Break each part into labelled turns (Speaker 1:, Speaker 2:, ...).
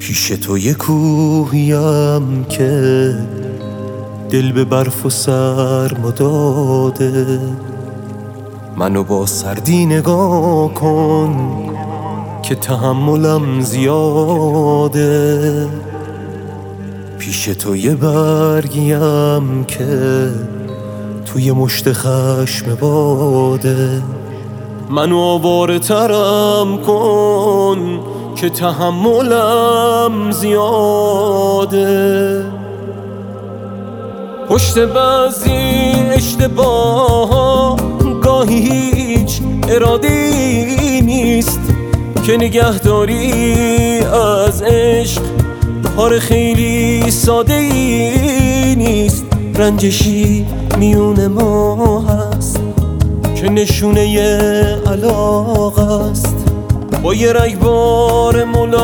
Speaker 1: پیش تو یه کوهیم که دل به برف و سرما داده، منو با سردی نگاه کن که تحملم زیاده. پیش تو یه برگیم که توی مشت خشم باده، منو آواره ترم کن که تحملم زیاده. پشت بعضی اشتباه گاهی هیچ اراده‌ای نیست که نگهداری از عشق کار خیلی ساده‌ای نیست. رنجشی میون ما هست که نشونه علاقه است، با یه رگبار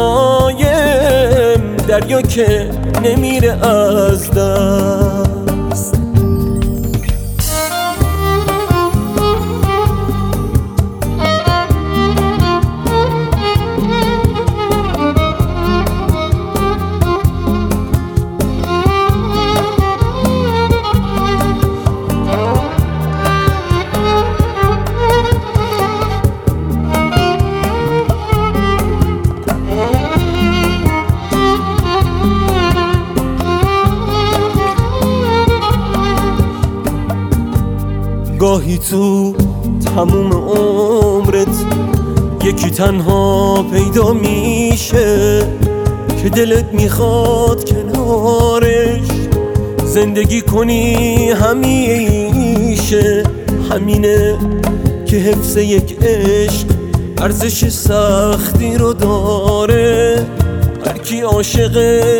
Speaker 1: ملایم دریا که نمیره از دست. گاهی تو تموم عمرت یکی تنها پیدا میشه که دلت میخواد کنارش زندگی کنی همیشه. همینه که حفظ یک عشق ارزش سختی رو داره. هر کی عاشق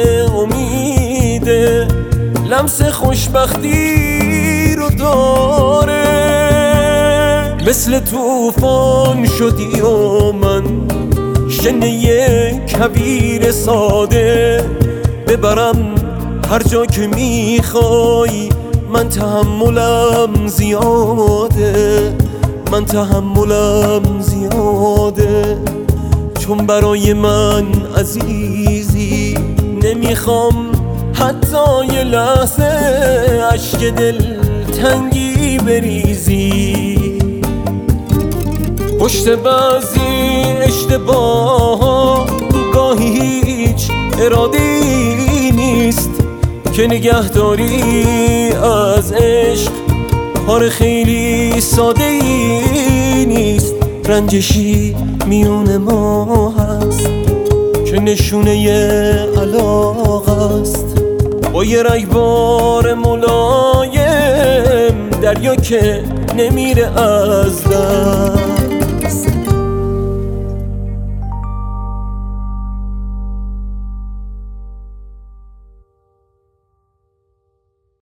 Speaker 1: امیده لمس خوشبختی رو داره. مثل طوفان شدی و من شنه یک کویر ساده، ببرم هر جا که میخوای من تحملم زیاده، من تحملم زیاده. چون برای من عزیزی نمیخوام حتی یه لحظه اشک دل تنگی بریزی. پشت بعضی اشتباه گاهی هیچ اراده‌ای نیست که نگهداری از عشق کار خیلی ساده‌ای نیست. رنجشی میون ما هست که نشونه علاقه است، با یه رگبار ملایم دریا که نمیره از دست.